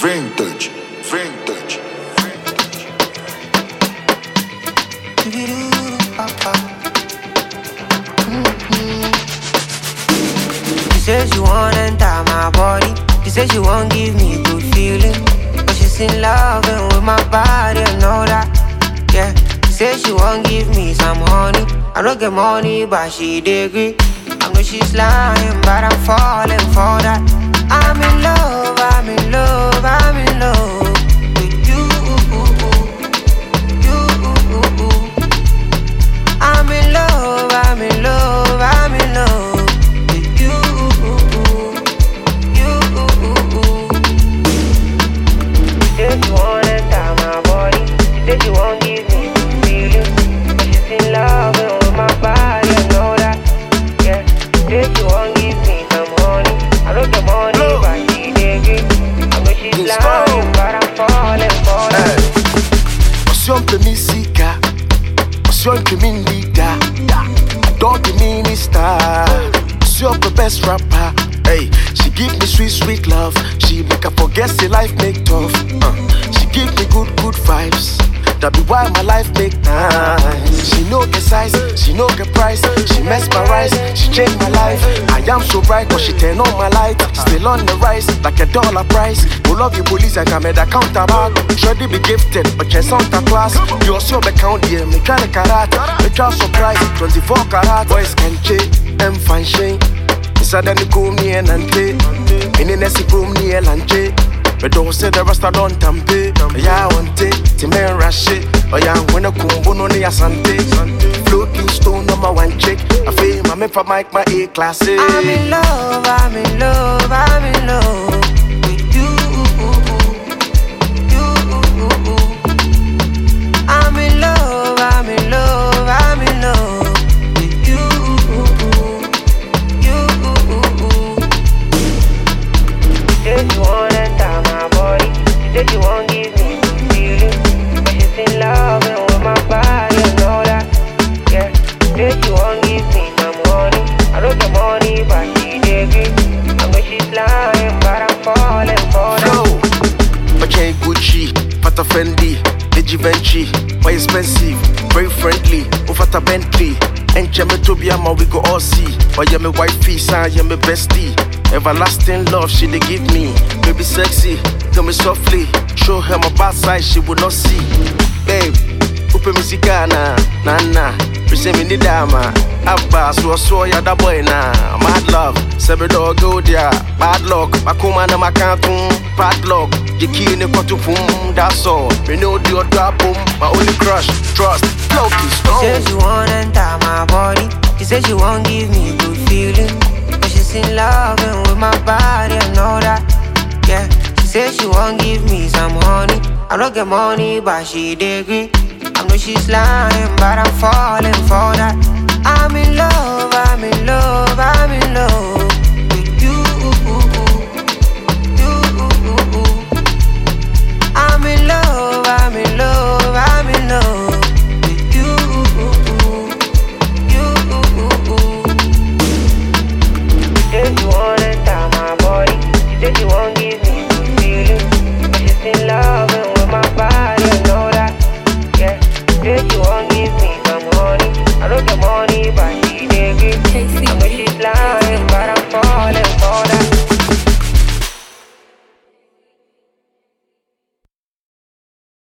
Vintage, vintage. She says she wanna enter my body. She says she won't give me good feeling, but she's in love with my body, I know that. Yeah, she says she won't give me some honey. I don't get money, but she did agree. I know she's lying, but I'm falling for that. I'm in love, I'm in love, I'm in love with you. I'm in love, I'm in love, I'm in love with you. She said she wanna enter my body. She said she won't give me good feeling, but she's in love with my body, I know that. Yeah, she said she won't give me some money. I don't get money, but she did agree. I know she's lying, but I'm falling for that. Siempre mi sika, siempre mi leader, dog the minister, siempre best rapper. Hey, she give me sweet, sweet love. She make her forget the life make tough. She give me good, good vibes. That be why my life make nice. She know the size, she know the price. She mesmerize, she changed my life. I am so bright, but she turn on my light. Still on the rise, like a dollar price. Who love you police and come at the counterback. Surely be gifted, but just on the class. You also be count here, me try the karat. Me try surprise, 24 karat. Boys can change, and fine shame. Inside the cool me and ante. In the nest room near lunch. But don't say the rest I don't tampe. Yeah, I want it, Timmy rush it. Oh yeah, when a kumbo no ni asante. Floating stone number one chick. I feel my for Mike my A class. I'm in love, I'm in love, I'm in love with you. I'm in love, I'm in love, I'm in love with you. She said she wanna enter my body. She said she won't give me good feeling, but she's in love with my body, I know that. Yeah, she said she won't give me some money. I don't get money, but she did agree. I know she's lying, but I'm falling for that. No, but can't Gucci, Pata Fendi, Digivenchi, why expensive, very friendly, Ufata Bentley. And Chemetobia, we go all see. But yeah, my wifey, son, yeah, my bestie. Everlasting love, she dey give me. Baby sexy, tell me softly. Show her my bad side, she would not see. Babe, upe misikana, nana. Present me the dama. Abba, so ya da boy na. Mad love, sebe dog go there. Bad luck, makuma na makantum. Padlock, the key in the pum. That's all. Me know the other boom. My only crush, trust, floaty stone. She says she wanna enter my body. She says she won't give me good feeling, but she's in love with my body, I know that. Yeah, she says she won't give me some honey. I don't get money, but she did agree. I know she's lying, but I'm falling for that. I'm in love.